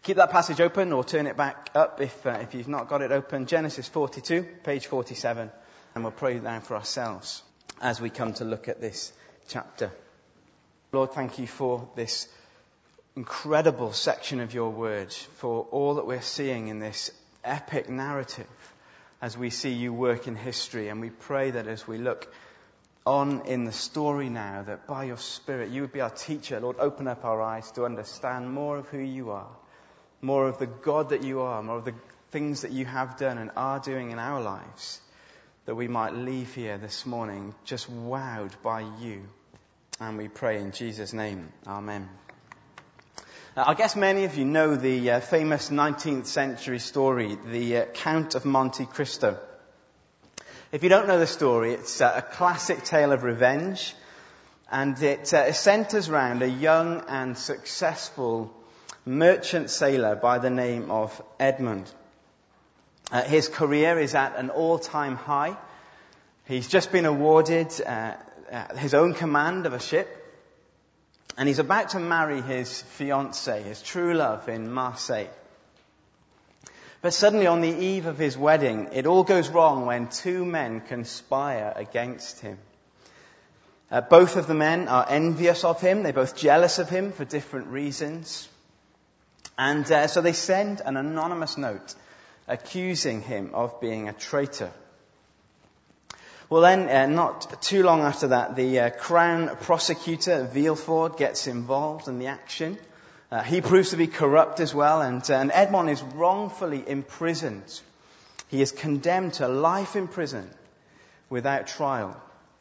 Keep that passage open or turn it back up if you've not got it open. Genesis 42, page 47. And we'll pray now for ourselves as we come to look at this chapter. Lord, thank you for this incredible section of your word, for all that we're seeing in this epic narrative as we see you work in history. And we pray that as we look on in the story now, that by your Spirit you would be our teacher. Lord, open up our eyes to understand more of who you are, more of the God that you are, more of the things that you have done and are doing in our lives, that we might leave here this morning just wowed by you. And we pray in Jesus' name. Amen. Now, I guess many of you know the famous 19th century story, the Count of Monte Cristo. If you don't know the story, it's a classic tale of revenge, and it centers around a young and successful merchant sailor by the name of Edmund. His career is at an all-time high. He's just been awarded his own command of a ship, and he's about to marry his fiancée, his true love, in Marseille. But suddenly on the eve of his wedding, it all goes wrong when two men conspire against him. Both of the men are envious of him. They're both jealous of him for different reasons. And so they send an anonymous note accusing him of being a traitor. Well then, not too long after that, the Crown Prosecutor, Villefort, gets involved in the action. He proves to be corrupt as well, and Edmond is wrongfully imprisoned. He is condemned to life in prison without trial.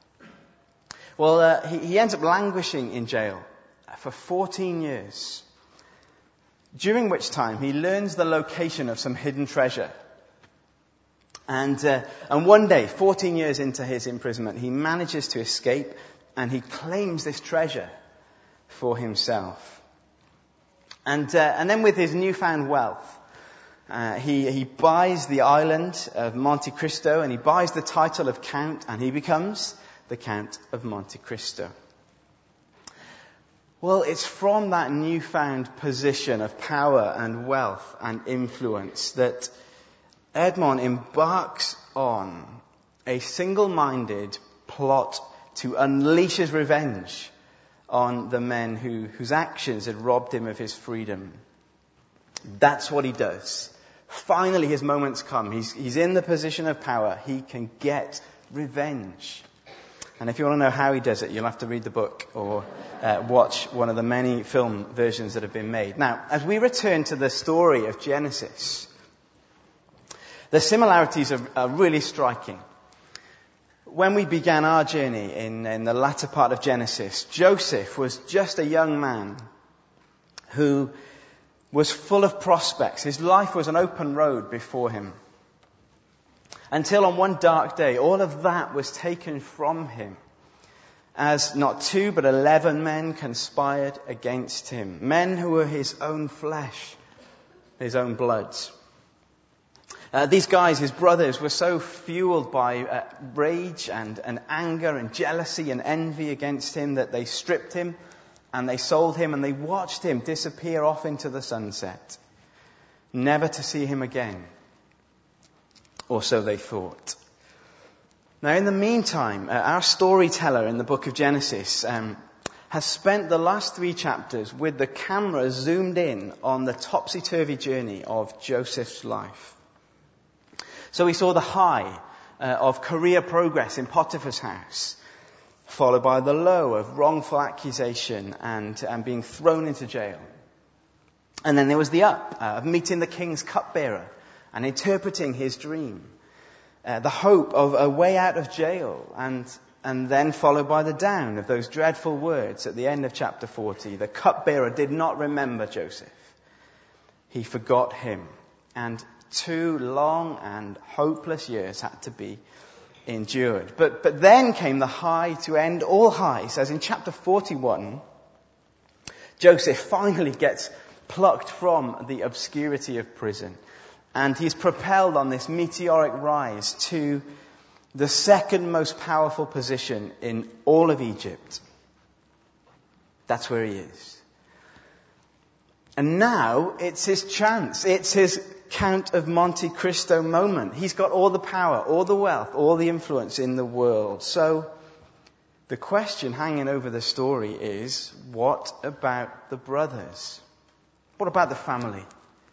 Well, he ends up languishing in jail for 14 years. During which time he learns the location of some hidden treasure. And one day, 14 years into his imprisonment, he manages to escape and he claims this treasure for himself. And then with his newfound wealth, he buys the island of Monte Cristo and he buys the title of Count, and he becomes the Count of Monte Cristo. Well, it's from that newfound position of power and wealth and influence that Edmond embarks on a single-minded plot to unleash his revenge on the men whose actions had robbed him of his freedom. That's what he does. Finally, his moment's come. He's in the position of power. He can get revenge. And if you want to know how he does it, you'll have to read the book or watch one of the many film versions that have been made. Now, as we return to the story of Genesis, the similarities are really striking. When we began our journey in the latter part of Genesis, Joseph was just a young man who was full of prospects. His life was an open road before him. Until on one dark day, all of that was taken from him as not 2 but 11 men conspired against him. Men who were his own flesh, his own blood. These guys, his brothers, were so fueled by rage and anger and jealousy and envy against him that they stripped him and they sold him and they watched him disappear off into the sunset, never to see him again. Or so they thought. Now, in the meantime, our storyteller in the book of Genesis has spent the last 3 chapters with the camera zoomed in on the topsy-turvy journey of Joseph's life. So we saw the high of career progress in Potiphar's house, followed by the low of wrongful accusation and being thrown into jail. And then there was the up of meeting the king's cupbearer and interpreting his dream. The hope of a way out of jail, and then followed by the down of those dreadful words at the end of chapter 40. The cupbearer did not remember Joseph. He forgot him. And 2 long and hopeless years had to be endured. But then came the high to end all highs, as in chapter 41, Joseph finally gets plucked from the obscurity of prison. And he's propelled on this meteoric rise to the second most powerful position in all of Egypt. That's where he is. And now it's his chance. It's his Count of Monte Cristo moment. He's got all the power, all the wealth, all the influence in the world. So the question hanging over the story is, what about the brothers? What about the family?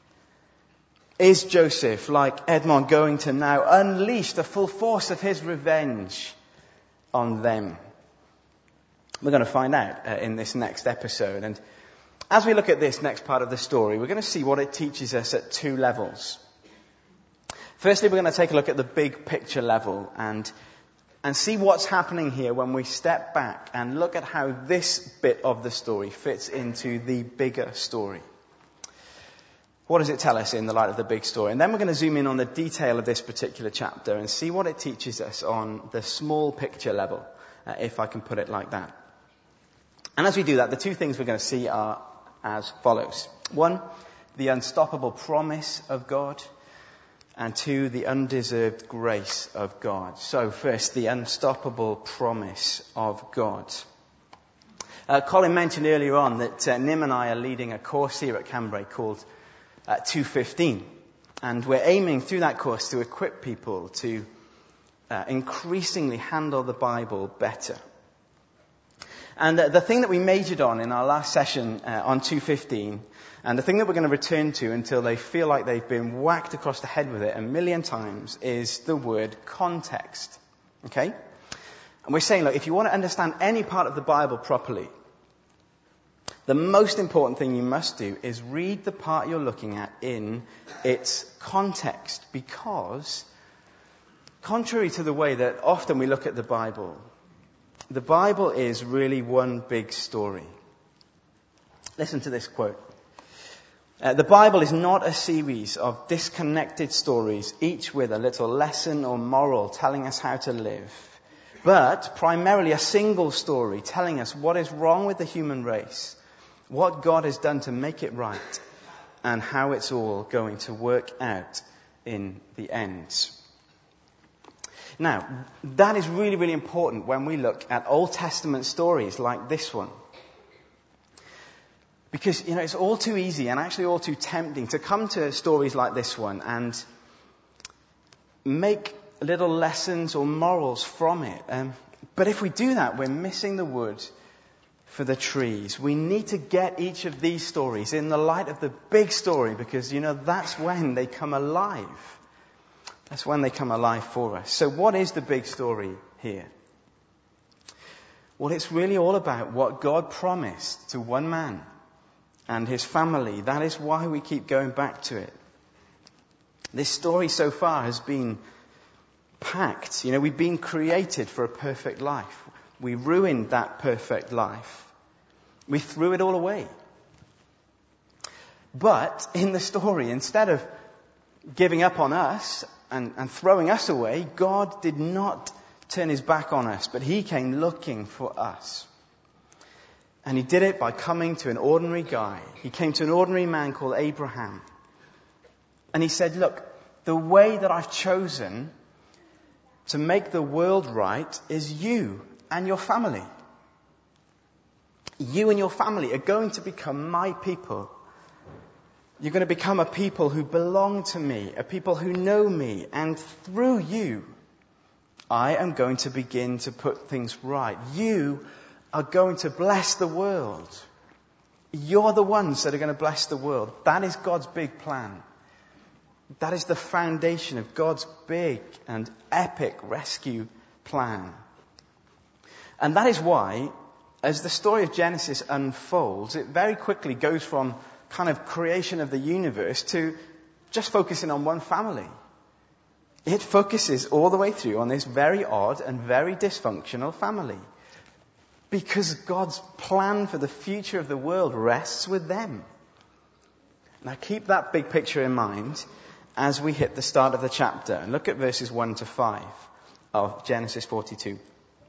Is Joseph, like Edmond, going to now unleash the full force of his revenge on them? We're going to find out in this next episode. And as we look at this next part of the story, we're going to see what it teaches us at two levels. Firstly, we're going to take a look at the big picture level and see what's happening here when we step back and look at how this bit of the story fits into the bigger story. What does it tell us in the light of the big story? And then we're going to zoom in on the detail of this particular chapter and see what it teaches us on the small picture level, if I can put it like that. And as we do that, the two things we're going to see are as follows. One, the unstoppable promise of God. And two, the undeserved grace of God. So first, the unstoppable promise of God. Colin mentioned earlier on that Nim and I are leading a course here at Cambrai called 215. And we're aiming through that course to equip people to increasingly handle the Bible better. And the thing that we majored on in our last session on 215, and the thing that we're going to return to until they feel like they've been whacked across the head with it 1,000,000 times, is the word context. Okay? And we're saying, look, if you want to understand any part of the Bible properly, the most important thing you must do is read the part you're looking at in its context. Because, contrary to the way that often we look at the Bible is really one big story. Listen to this quote. The Bible is not a series of disconnected stories, each with a little lesson or moral telling us how to live, but primarily a single story telling us what is wrong with the human race, what God has done to make it right, and how it's all going to work out in the end. Now, that is really, really important when we look at Old Testament stories like this one. Because, it's all too easy and actually all too tempting to come to stories like this one and make little lessons or morals from it. But if we do that, we're missing the wood for the trees. We need to get each of these stories in the light of the big story because, that's when they come alive. That's when they come alive for us. So what is the big story here? Well, it's really all about what God promised to one man and his family. That is why we keep going back to it. This story so far has been packed. We've been created for a perfect life. We ruined that perfect life. We threw it all away. But in the story, instead of giving up on us and throwing us away, God did not turn his back on us, but he came looking for us. And he did it by coming to an ordinary guy. He came to an ordinary man called Abraham. And he said, look, the way that I've chosen to make the world right is you and your family. You and your family are going to become my people. You're going to become a people who belong to me, a people who know me, and through you, I am going to begin to put things right. You are going to bless the world. You're the ones that are going to bless the world. That is God's big plan. That is the foundation of God's big and epic rescue plan. And that is why, as the story of Genesis unfolds, it very quickly goes from kind of creation of the universe to just focusing on one family. It focuses all the way through on this very odd and very dysfunctional family. Because God's plan for the future of the world rests with them. Now keep that big picture in mind as we hit the start of the chapter. And look at verses 1 to 5 of Genesis 42.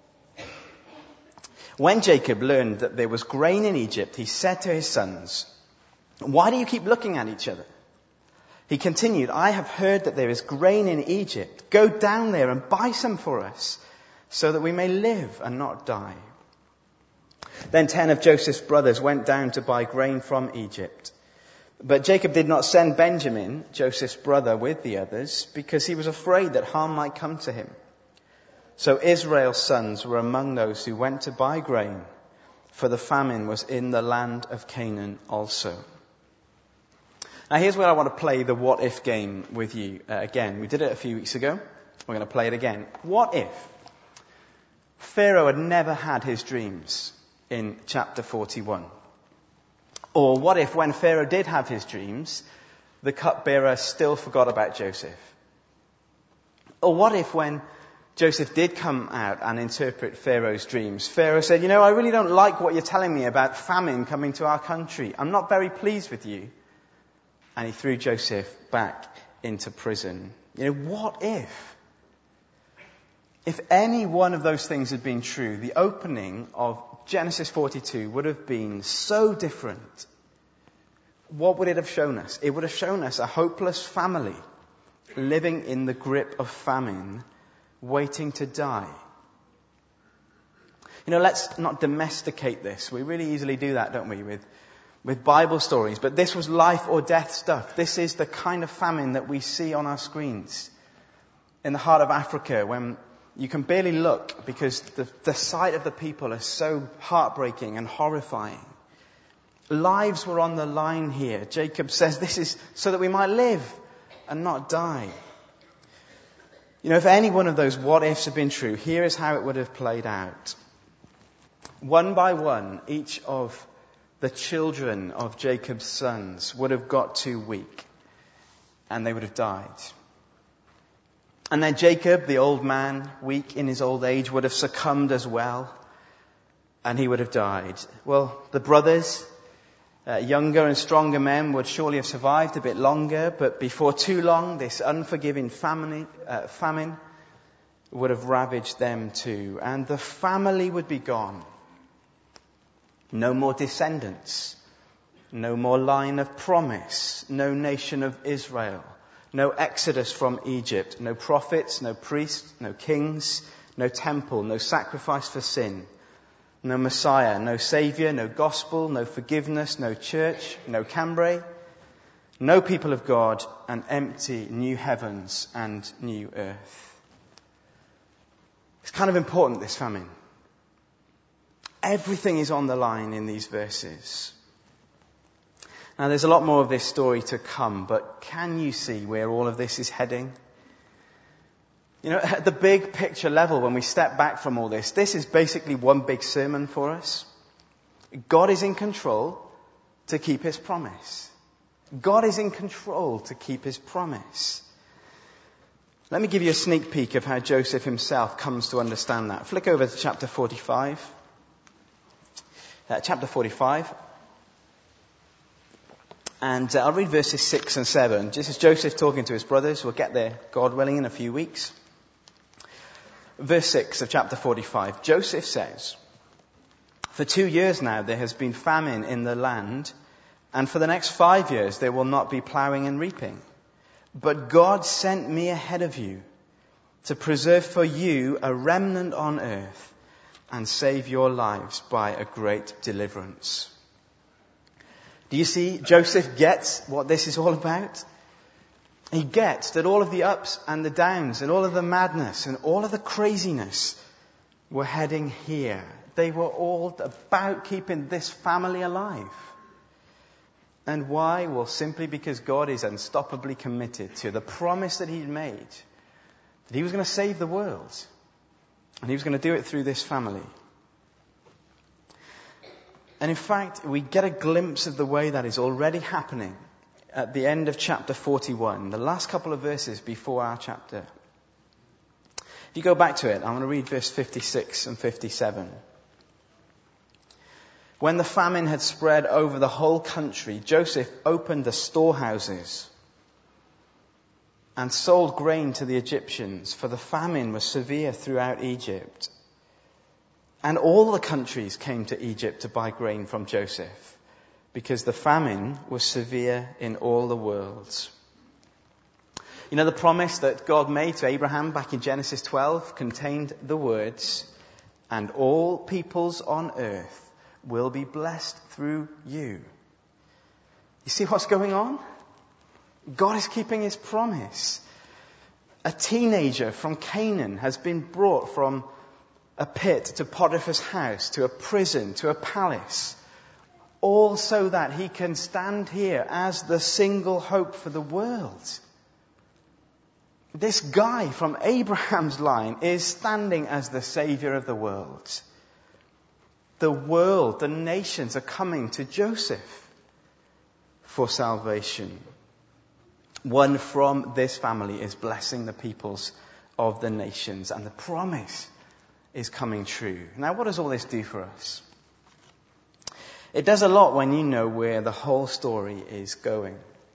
When Jacob learned that there was grain in Egypt, he said to his sons, "Why do you keep looking at each other?" He continued, "I have heard that there is grain in Egypt. Go down there and buy some for us, so that we may live and not die." Then 10 of Joseph's brothers went down to buy grain from Egypt. But Jacob did not send Benjamin, Joseph's brother, with the others because he was afraid that harm might come to him. So Israel's sons were among those who went to buy grain, for the famine was in the land of Canaan also. Now here's where I want to play the what if game with you again. We did it a few weeks ago. We're going to play it again. What if Pharaoh had never had his dreams in chapter 41? Or what if when Pharaoh did have his dreams, the cupbearer still forgot about Joseph? Or what if when Joseph did come out and interpret Pharaoh's dreams, Pharaoh said, I really don't like what you're telling me about famine coming to our country. I'm not very pleased with you. And he threw Joseph back into prison. What if? If any one of those things had been true, the opening of Genesis 42 would have been so different. What would it have shown us? It would have shown us a hopeless family living in the grip of famine, waiting to die. Let's not domesticate this. We really easily do that, don't we, with Bible stories. But this was life or death stuff. This is the kind of famine that we see on our screens. In the heart of Africa, when you can barely look because the sight of the people is so heartbreaking and horrifying. Lives were on the line here. Jacob says this is so that we might live and not die. If any one of those what ifs had been true, here is how it would have played out. One by one, each of the children of Jacob's sons would have got too weak and they would have died. And then Jacob, the old man, weak in his old age, would have succumbed as well, and he would have died. Well, the brothers, younger and stronger men, would surely have survived a bit longer, but before too long, this unforgiving famine would have ravaged them too, and the family would be gone. No more descendants, no more line of promise, no nation of Israel. No exodus from Egypt, no prophets, no priests, no kings, no temple, no sacrifice for sin, no Messiah, no Saviour, no gospel, no forgiveness, no church, no Cambrai, no people of God, and empty new heavens and new earth. It's kind of important, this famine. Everything is on the line in these verses. Now, there's a lot more of this story to come, but can you see where all of this is heading? At the big picture level, when we step back from all this, this is basically one big sermon for us. God is in control to keep his promise. God is in control to keep his promise. Let me give you a sneak peek of how Joseph himself comes to understand that. Flick over to chapter 45. Chapter 45. And I'll read verses 6 and 7. This is Joseph talking to his brothers. We'll get there, God willing, in a few weeks. Verse 6 of chapter 45. Joseph says, "For 2 years now there has been famine in the land, and for the next 5 years there will not be plowing and reaping. But God sent me ahead of you to preserve for you a remnant on earth and save your lives by a great deliverance." Do you see? Joseph gets what this is all about. He gets that all of the ups and the downs and all of the madness and all of the craziness were heading here. They were all about keeping this family alive. And why? Well, simply because God is unstoppably committed to the promise that he'd made, that he was going to save the world. And he was going to do it through this family. And in fact, we get a glimpse of the way that is already happening at the end of chapter 41, the last couple of verses before our chapter. If you go back to it, I'm going to read verse 56 and 57. When the famine had spread over the whole country, Joseph opened the storehouses and sold grain to the Egyptians, for the famine was severe throughout Egypt. And all the countries came to Egypt to buy grain from Joseph, because the famine was severe in all the world. The promise that God made to Abraham back in Genesis 12 contained the words, "And all peoples on earth will be blessed through you." You You see what's going on? God is keeping his promise. A teenager from Canaan has been brought from a pit to Potiphar's house, to a prison, to a palace, all so that he can stand here as the single hope for the world. This guy from Abraham's line is standing as the Savior of the world. The world, the nations are coming to Joseph for salvation. One from this family is blessing the peoples of the nations, and the promise is coming true. Now, what does all this do for us? It does a lot when you know where the whole story is going.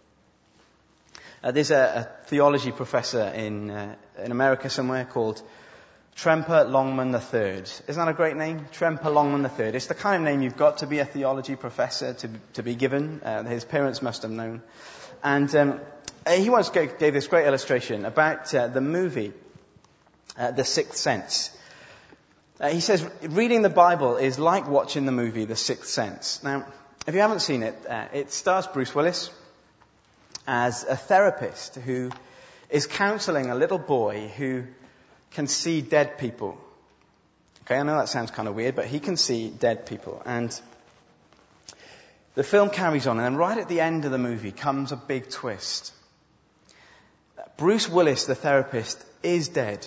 There's a theology professor in America somewhere called Tremper Longman III. Isn't that a great name? Tremper Longman III. It's the kind of name you've got to be a theology professor to be given. His parents must have known. And he once gave this great illustration about the movie The Sixth Sense. He says, reading the Bible is like watching the movie The Sixth Sense. Now, if you haven't seen it, it stars Bruce Willis as a therapist who is counseling a little boy who can see dead people. Okay, I know that sounds kind of weird, but he can see dead people. And the film carries on, and then right at the end of the movie comes a big twist. Bruce Willis, the therapist, is dead.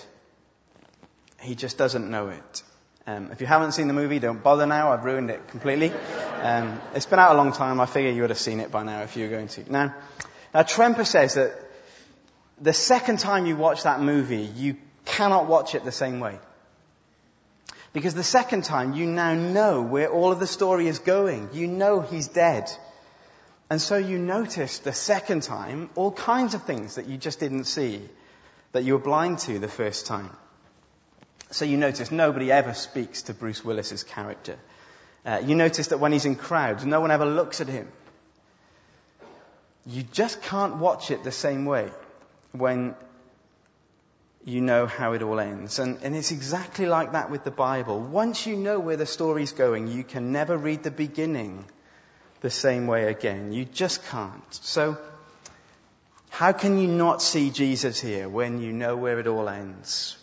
He just doesn't know it. If you haven't seen the movie, don't bother now. I've ruined it completely. It's been out a long time. I figure you would have seen it by now if you were going to. Now Tremper says that the second time you watch that movie, you cannot watch it the same way. Because the second time, you now know where all of the story is going. You know he's dead. And so you notice the second time all kinds of things that you just didn't see, that you were blind to the first time. So you notice nobody ever speaks to Bruce Willis's character. You notice that when he's in crowds, no one ever looks at him. You just can't watch it the same way when you know how it all ends. And it's exactly like that with the Bible. Once you know where the story's going, you can never read the beginning the same way again. You just can't. So, how can you not see Jesus here when you know where it all ends?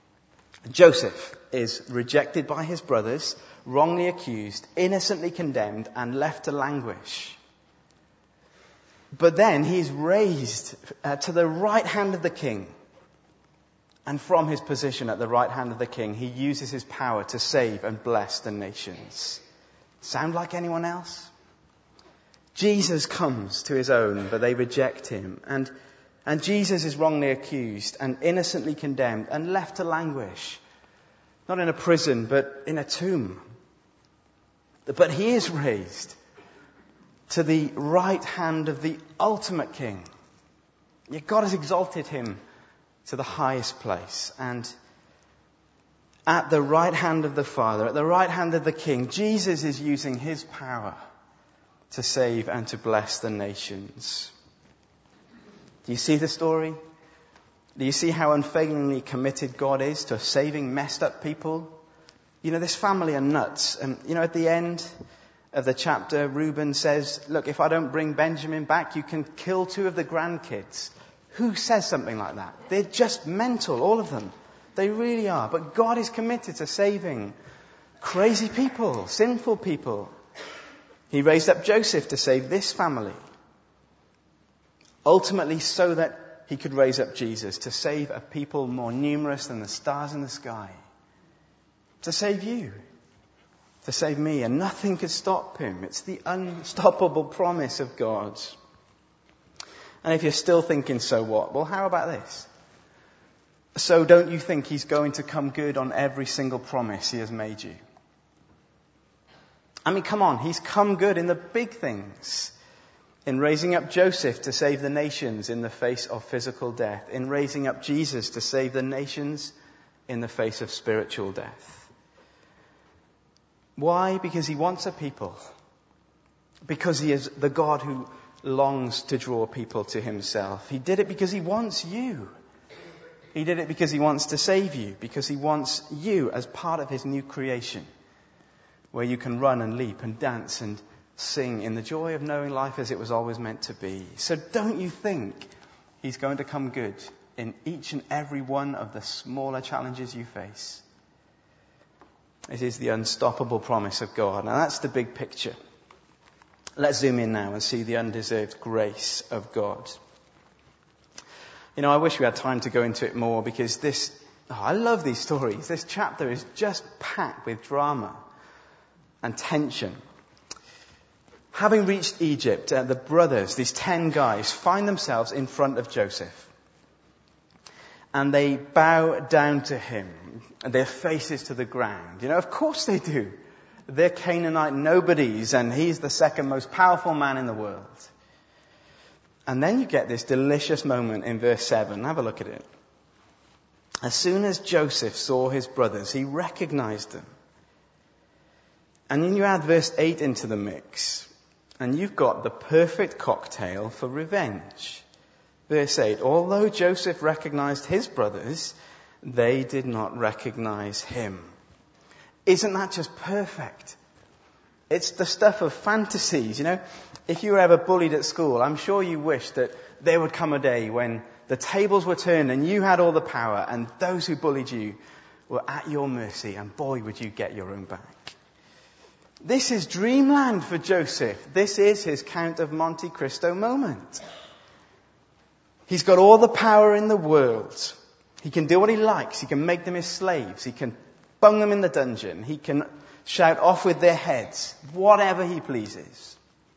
Joseph is rejected by his brothers, wrongly accused, innocently condemned, and left to languish. But then he's raised to the right hand of the king. And from his position at the right hand of the king, he uses his power to save and bless the nations. Sound like anyone else? Jesus comes to his own, but they reject him. And Jesus is wrongly accused and innocently condemned and left to languish. Not in a prison, but in a tomb. But he is raised to the right hand of the ultimate king. Yet God has exalted him to the highest place. And at the right hand of the Father, at the right hand of the King, Jesus is using his power to save and to bless the nations. Do you see the story? Do you see how unfailingly committed God is to saving messed up people? You know, this family are nuts. And, you know, at the end of the chapter, Reuben says, look, if I don't bring Benjamin back, you can kill 2 of the grandkids. Who says something like that? They're just mental, all of them. They really are. But God is committed to saving crazy people, sinful people. He raised up Joseph to save this family. Ultimately, so that he could raise up Jesus to save a people more numerous than the stars in the sky. To save you. To save me. And nothing could stop him. It's the unstoppable promise of God. And if you're still thinking, so what? Well, how about this? So don't you think he's going to come good on every single promise he has made you? I mean, come on, he's come good in the big things. In raising up Joseph to save the nations in the face of physical death. In raising up Jesus to save the nations in the face of spiritual death. Why? Because he wants a people. Because he is the God who longs to draw people to himself. He did it because he wants you. He did it because he wants to save you. Because he wants you as part of his new creation. Where you can run and leap and dance and sing in the joy of knowing life as it was always meant to be. So don't you think he's going to come good in each and every one of the smaller challenges you face? It is the unstoppable promise of God. Now that's the big picture. Let's zoom in now and see the undeserved grace of God. I wish we had time to go into it more because I love these stories. This chapter is just packed with drama and tension. Having reached Egypt, the brothers, these 10 guys, find themselves in front of Joseph. And they bow down to him, their faces to the ground. Of course they do. They're Canaanite nobodies, and he's the second most powerful man in the world. And then you get this delicious moment in verse 7. Have a look at it. As soon as Joseph saw his brothers, he recognized them. And then you add verse 8 into the mix, and you've got the perfect cocktail for revenge. Verse 8, although Joseph recognized his brothers, they did not recognize him. Isn't that just perfect? It's the stuff of fantasies. If you were ever bullied at school, I'm sure you wish that there would come a day when the tables were turned and you had all the power and those who bullied you were at your mercy, and boy, would you get your own back. This is dreamland for Joseph. This is his Count of Monte Cristo moment. He's got all the power in the world. He can do what he likes. He can make them his slaves. He can bung them in the dungeon. He can shout off with their heads, whatever he pleases.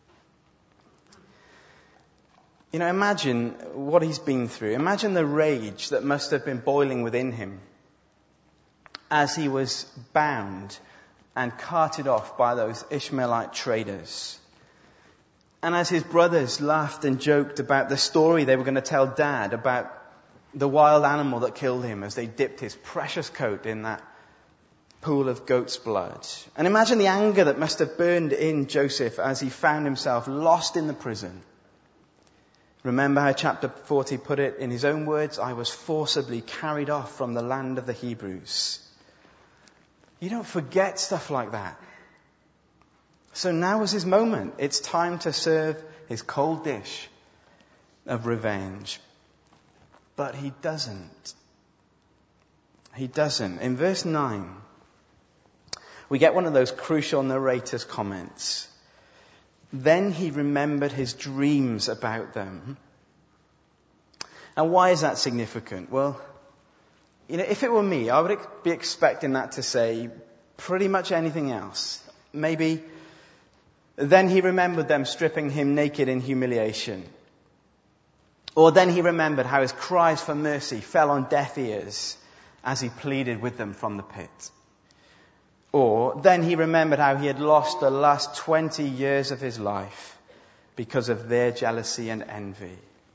Imagine what he's been through. Imagine the rage that must have been boiling within him as he was bound and carted off by those Ishmaelite traders. And as his brothers laughed and joked about the story they were going to tell Dad about the wild animal that killed him as they dipped his precious coat in that pool of goat's blood. And imagine the anger that must have burned in Joseph as he found himself lost in the prison. Remember how chapter 40 put it in his own words, I was forcibly carried off from the land of the Hebrews. You don't forget stuff like that. So now was his moment. It's time to serve his cold dish of revenge. But he doesn't. He doesn't. In verse 9, we get one of those crucial narrator's comments. Then he remembered his dreams about them. And why is that significant? Well, if it were me, I would be expecting that to say pretty much anything else. Maybe, then he remembered them stripping him naked in humiliation. Or then he remembered how his cries for mercy fell on deaf ears as he pleaded with them from the pit. Or then he remembered how he had lost the last 20 years of his life because of their jealousy and envy.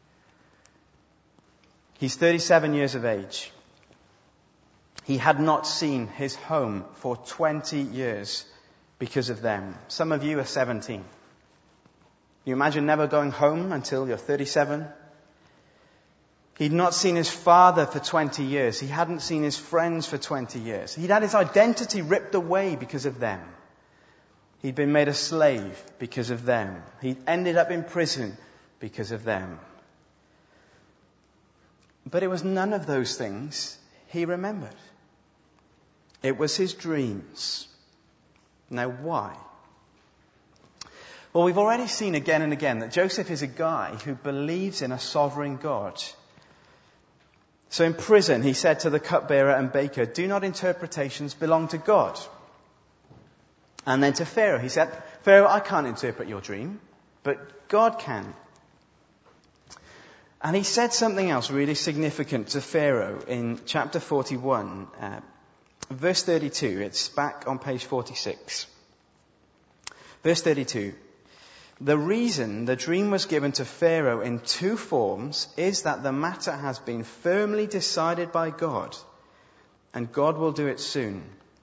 He's 37 years of age. He had not seen his home for 20 years because of them. Some of you are 17. You imagine never going home until you're 37? He'd not seen his father for 20 years. He hadn't seen his friends for 20 years. He'd had his identity ripped away because of them. He'd been made a slave because of them. He'd ended up in prison because of them. But it was none of those things he remembered. It was his dreams. Now why? Well, we've already seen again and again that Joseph is a guy who believes in a sovereign God. So in prison, he said to the cupbearer and baker, do not interpretations belong to God? And then to Pharaoh, he said, Pharaoh, I can't interpret your dream, but God can. And he said something else really significant to Pharaoh in chapter 41, verse 32. It's back on page 46. Verse 32. The reason the dream was given to Pharaoh in two forms is that the matter has been firmly decided by God, and God will do it soon.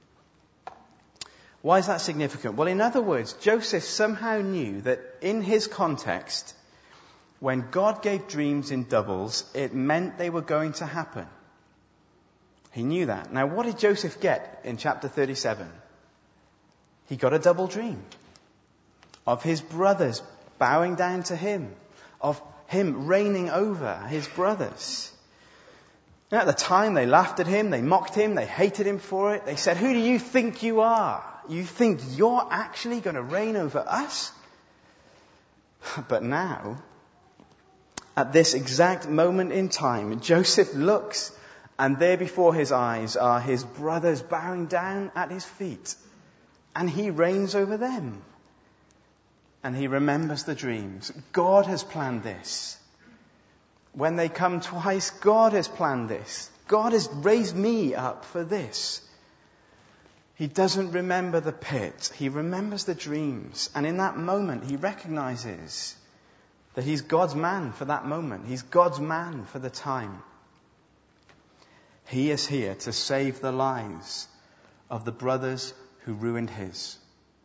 Why is that significant? Well, in other words, Joseph somehow knew that in his context, when God gave dreams in doubles, it meant they were going to happen. He knew that. Now, what did Joseph get in chapter 37? He got a double dream. of his brothers bowing down to him, of him reigning over his brothers. And at the time, they laughed at him, they mocked him, they hated him for it. They said, "Who do you think you are? You think you're actually going to reign over us?" But now, at this exact moment in time, Joseph looks, and there before his eyes are his brothers bowing down at his feet. And he reigns over them. And he remembers the dreams. God has planned this. When they come twice, God has planned this. God has raised me up for this. He doesn't remember the pit. He remembers the dreams. And in that moment, he recognizes that he's God's man for that moment. He's God's man for the time. He is here to save the lives of the brothers who ruined his.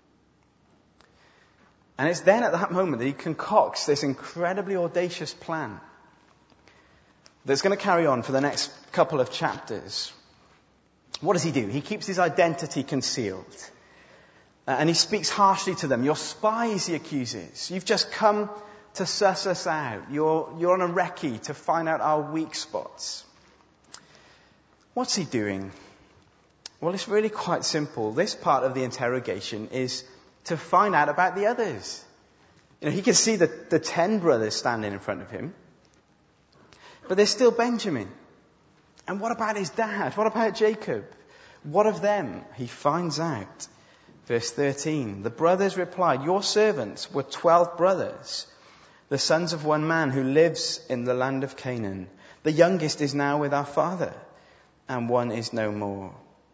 And it's then at that moment that he concocts this incredibly audacious plan that's going to carry on for the next couple of chapters. What does he do? He keeps his identity concealed. And he speaks harshly to them. "You're spies," he accuses. "You've just come to suss us out. You're on a recce to find out our weak spots." What's he doing? Well, it's really quite simple. This part of the interrogation is to find out about the others. He can see the 10 brothers standing in front of him. But there's still Benjamin. And what about his dad? What about Jacob? What of them? He finds out. Verse 13. The brothers replied, "Your servants were 12 brothers, the sons of one man who lives in the land of Canaan. The youngest is now with our father, and one is no more."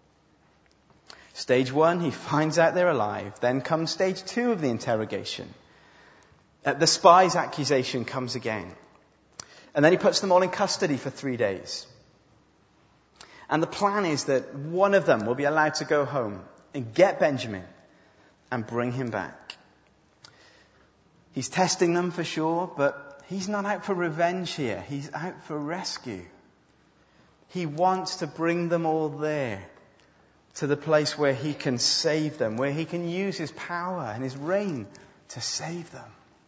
Stage 1, he finds out they're alive. Then comes stage 2 of the interrogation. The spy's accusation comes again. And then he puts them all in custody for 3 days. And the plan is that one of them will be allowed to go home and get Benjamin and bring him back. He's testing them for sure, but he's not out for revenge here. He's out for rescue. He wants to bring them all there, to the place where he can save them, where he can use his power and his reign to save them.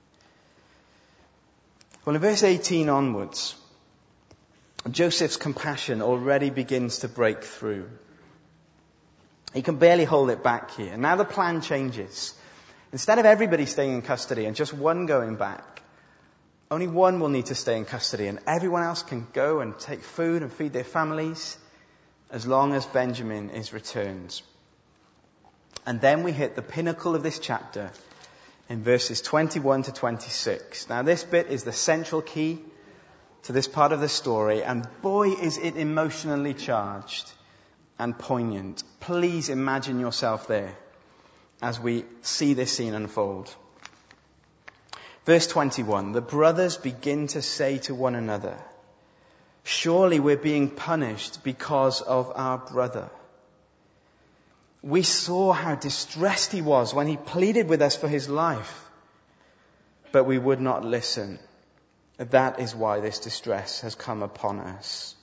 Well, in verse 18 onwards, Joseph's compassion already begins to break through. He can barely hold it back here. Now the plan changes. Instead of everybody staying in custody and just one going back, only one will need to stay in custody, and everyone else can go and take food and feed their families as long as Benjamin is returned. And then we hit the pinnacle of this chapter in verses 21 to 26. Now this bit is the central key to this part of the story, and boy is it emotionally charged and poignant. Please imagine yourself there as we see this scene unfold. Verse 21, the brothers begin to say to one another, "Surely we're being punished because of our brother. We saw how distressed he was when he pleaded with us for his life, but we would not listen. That is why this distress has come upon us."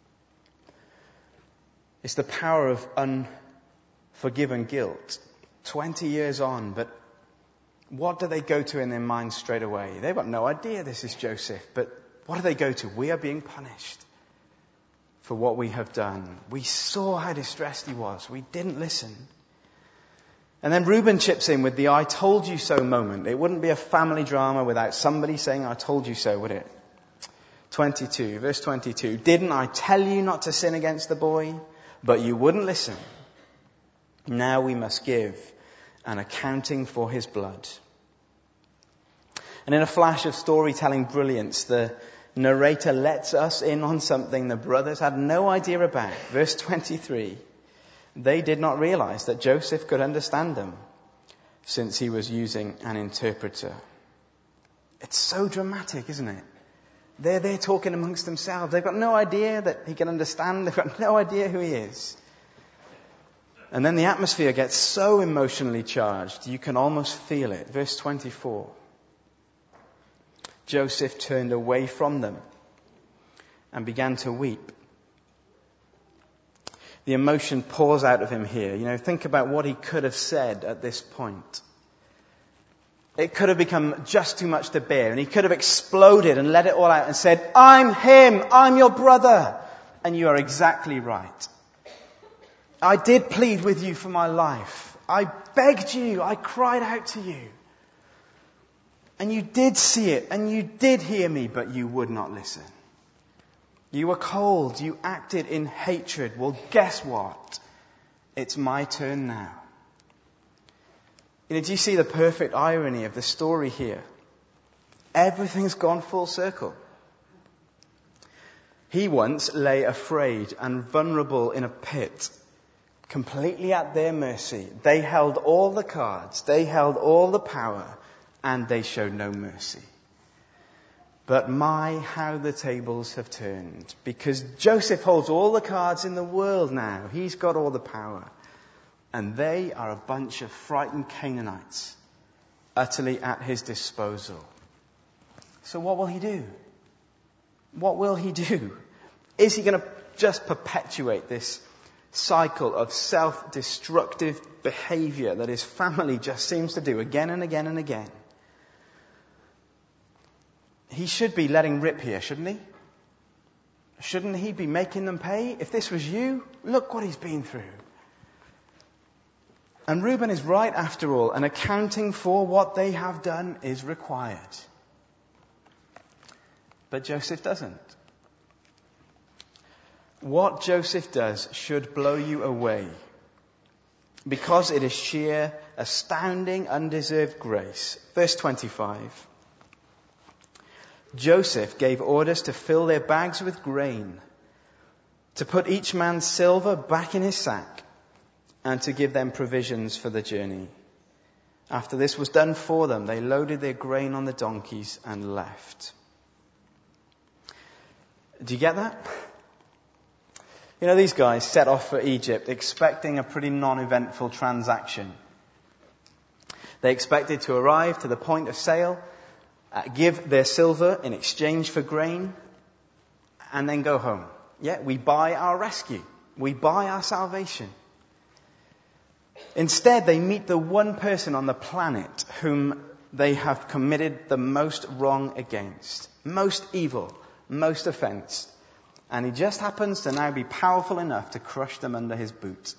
It's the power of unforgiven guilt. 20 years on, but what do they go to in their minds straight away? They've got no idea this is Joseph, but what do they go to? We are being punished for what we have done. We saw how distressed he was. We didn't listen. And then Reuben chips in with the "I told you so" moment. It wouldn't be a family drama without somebody saying "I told you so," would it? 22, verse 22. "Didn't I tell you not to sin against the boy? But you wouldn't listen. Now we must give an accounting for his blood." And in a flash of storytelling brilliance, the narrator lets us in on something the brothers had no idea about. Verse 23. They did not realize that Joseph could understand them, since he was using an interpreter. It's so dramatic, isn't it? They're there talking amongst themselves. They've got no idea that he can understand. They've got no idea who he is. And then the atmosphere gets so emotionally charged, you can almost feel it. Verse 24. Joseph turned away from them and began to weep. The emotion pours out of him here. Think about what he could have said at this point. It could have become just too much to bear, and he could have exploded and let it all out and said, I'm him, I'm your brother. And you are exactly right. I did plead with you for my life. I begged you, I cried out to you. And you did see it, and you did hear me, but you would not listen. You were cold, you acted in hatred. Well, guess what? It's my turn now. Do you see the perfect irony of the story here? Everything's gone full circle. He once lay afraid and vulnerable in a pit, completely at their mercy. They held all the cards, they held all the power, and they showed no mercy. But my, how the tables have turned, because Joseph holds all the cards in the world now. He's got all the power. And they are a bunch of frightened Canaanites, utterly at his disposal. So what will he do? What will he do? Is he going to just perpetuate this cycle of self-destructive behavior that his family just seems to do again and again and again? He should be letting rip here, shouldn't he? Shouldn't he be making them pay? If this was you, look what he's been through. And Reuben is right after all, and accounting for what they have done is required. But Joseph doesn't. What Joseph does should blow you away, because it is sheer, astounding, undeserved grace. Verse 25. Joseph gave orders to fill their bags with grain, to put each man's silver back in his sack, and to give them provisions for the journey. After this was done for them, they loaded their grain on the donkeys and left. Do you get that? You know, these guys set off for Egypt expecting a pretty non-eventful transaction. They expected to arrive to the point of sale, give their silver in exchange for grain, and then go home. Yeah, we buy our rescue. We buy our salvation. Instead, they meet the one person on the planet whom they have committed the most wrong against, most evil, most offense. And he just happens to now be powerful enough to crush them under his boot.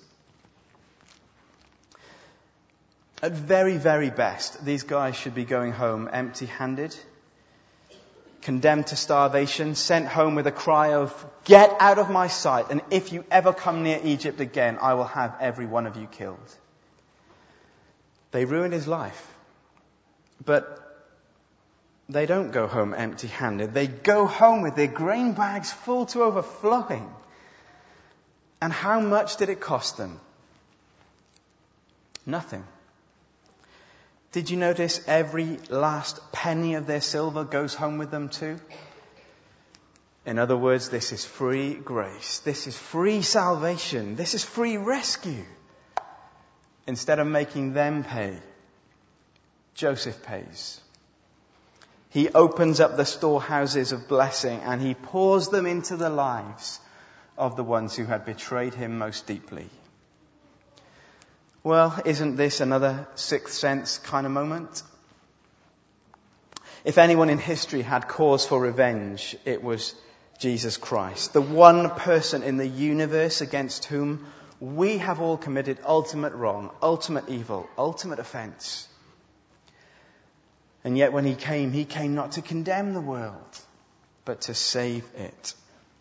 At very, very best, these guys should be going home empty-handed, condemned to starvation, sent home with a cry of, "Get out of my sight, and if you ever come near Egypt again, I will have every one of you killed." They ruined his life. But they don't go home empty-handed. They go home with their grain bags full to overflowing. And how much did it cost them? Nothing. Did you notice every last penny of their silver goes home with them too? In other words, this is free grace. This is free salvation. This is free rescue. Instead of making them pay, Joseph pays. He opens up the storehouses of blessing and he pours them into the lives of the ones who had betrayed him most deeply. Well, isn't this another Sixth Sense kind of moment? If anyone in history had cause for revenge, it was Jesus Christ, the one person in the universe against whom we have all committed ultimate wrong, ultimate evil, ultimate offense. And yet when he came not to condemn the world, but to save it.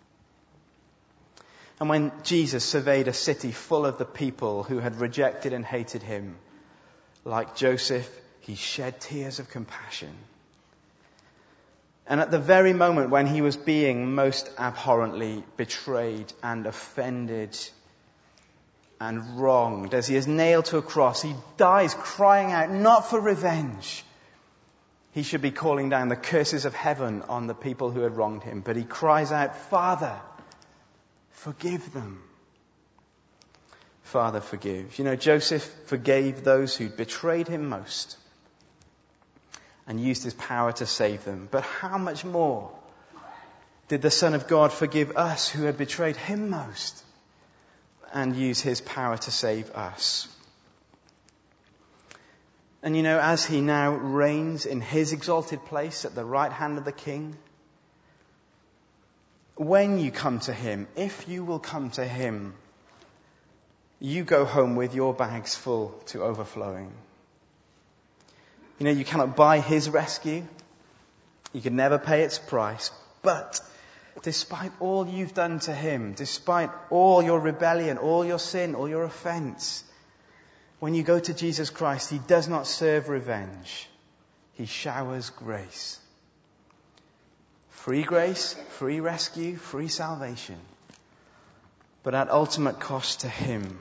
And when Jesus surveyed a city full of the people who had rejected and hated him, like Joseph, he shed tears of compassion. And at the very moment when he was being most abhorrently betrayed and offended and wronged, as he is nailed to a cross, he dies crying out, not for revenge. He should be calling down the curses of heaven on the people who had wronged him. But he cries out, "Father, forgive them." Father, forgive. You know, Joseph forgave those who betrayed him most and used his power to save them. But how much more did the Son of God forgive us who had betrayed him most and use his power to save us? And as he now reigns in his exalted place at the right hand of the King, when you come to him, if you will come to him, you go home with your bags full to overflowing. You cannot buy his rescue. You can never pay its price. But despite all you've done to him, despite all your rebellion, all your sin, all your offense, when you go to Jesus Christ, he does not serve revenge. He showers grace. Free grace, free rescue, free salvation. But at ultimate cost to him.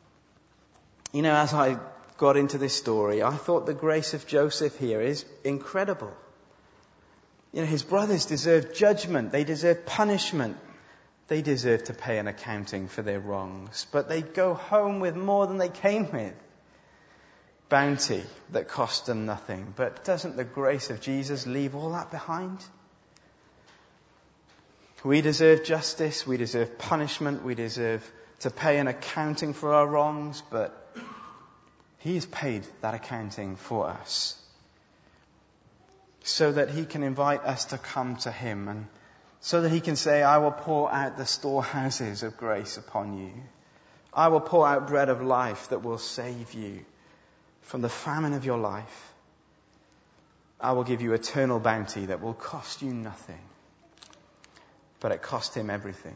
As I got into this story, I thought the grace of Joseph here is incredible. His brothers deserve judgment. They deserve punishment. They deserve to pay an accounting for their wrongs. But they go home with more than they came with. Bounty that cost them nothing. But doesn't the grace of Jesus leave all that behind? We deserve justice. We deserve punishment. We deserve to pay an accounting for our wrongs. But he's paid that accounting for us, so that he can invite us to come to him, and so that he can say, I will pour out the storehouses of grace upon you. I will pour out bread of life that will save you from the famine of your life. I will give you eternal bounty that will cost you nothing, but it cost him everything.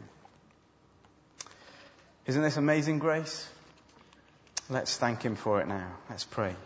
Isn't this amazing grace? Let's thank him for it now. Let's pray.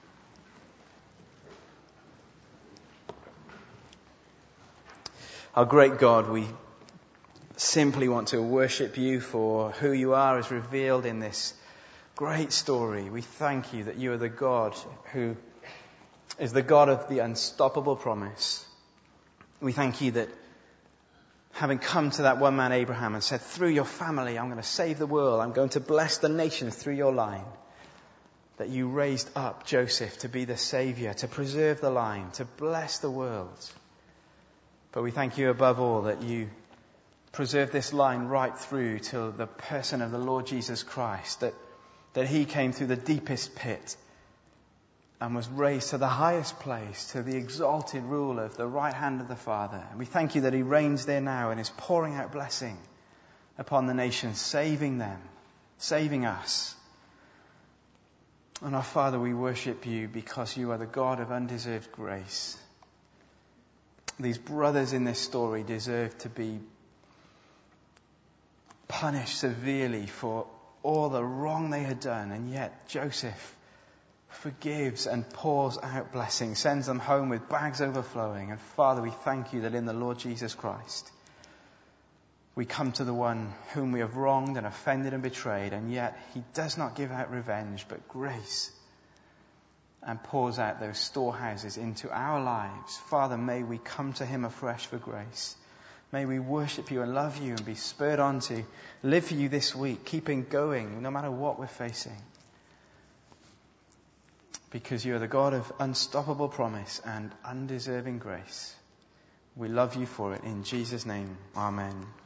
Our great God, we simply want to worship you for who you are as revealed in this great story. We thank you that you are the God who is the God of the unstoppable promise. We thank you that having come to that one man Abraham and said, through your family I'm going to save the world, I'm going to bless the nations through your line, that you raised up Joseph to be the Saviour, to preserve the line, to bless the world. But we thank you above all that you preserve this line right through to the person of the Lord Jesus Christ, that he came through the deepest pit and was raised to the highest place, to the exalted rule of the right hand of the Father. And we thank you that he reigns there now and is pouring out blessing upon the nations, saving them, saving us. And our Father, we worship you because you are the God of undeserved grace. These brothers in this story deserve to be punished severely for all the wrong they had done. And yet Joseph forgives and pours out blessing, sends them home with bags overflowing. And Father, we thank you that in the Lord Jesus Christ, we come to the one whom we have wronged and offended and betrayed. And yet he does not give out revenge, but grace, and pours out those storehouses into our lives. Father, may we come to him afresh for grace. May we worship you and love you and be spurred on to live for you this week, keeping going no matter what we're facing. Because you are the God of unstoppable promise and undeserving grace. We love you for it. In Jesus' name, amen.